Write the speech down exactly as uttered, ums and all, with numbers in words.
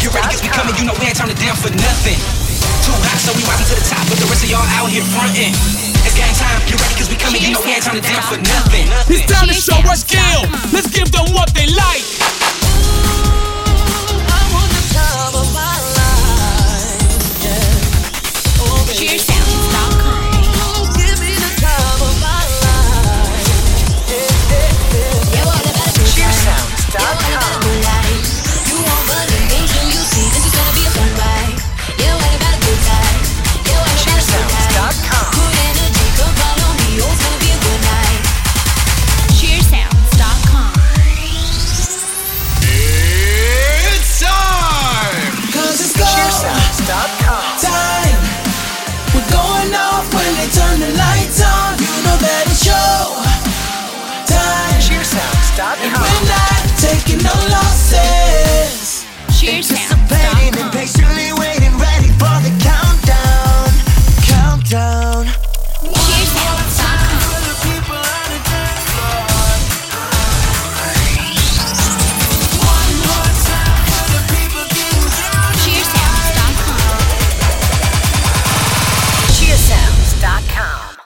You ready cause we coming, you know we ain't turning down for nothing. Too hot, so we rising to the top, but the rest of y'all out here frontin'. It's game time, you ready cause we coming, you know we ain't turning down for nothing. It's time to show us skill. Let's give them what they like.